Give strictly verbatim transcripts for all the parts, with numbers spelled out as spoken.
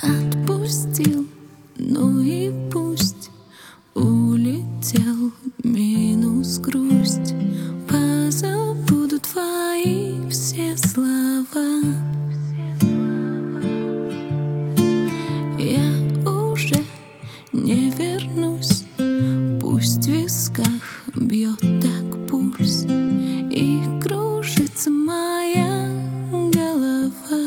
отпустил, ну и пусть. Улетел минус грусть. Позабуду твои все слова. Я уже не вернусь. Пусть в висках бьет так пульс и кружится моя голова.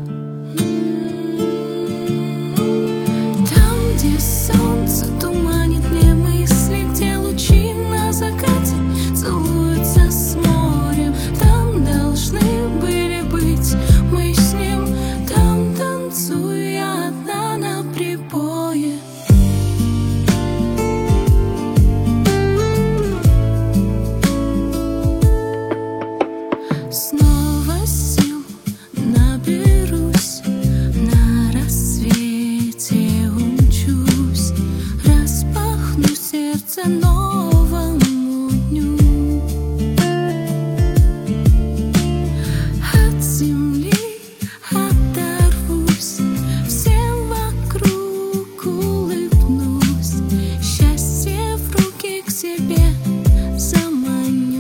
Там, где солнце туманит мне мысли, где лучи на закате целуются с морем, там должны были быть мы с ним. Там танцую я одна на прибое. Снова сил наберусь, на рассвете умчусь, распахну сердце новому дню. От земли оторвусь, всем вокруг улыбнусь, счастье в руки к себе заманю.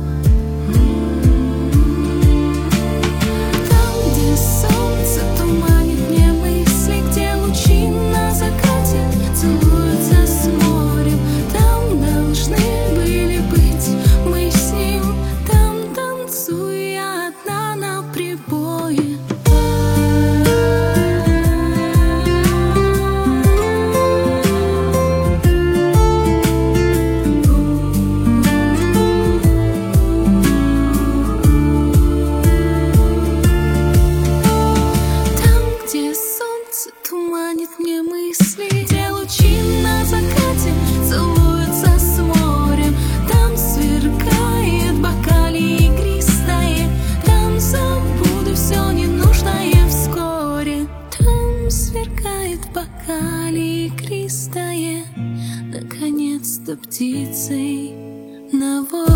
Туманит мне мысли, где лучи на закате целуются с морем, там сверкает бокале игристое, там забуду все ненужное вскоре. Там сверкает бокале игристое, наконец-то птицей на воде.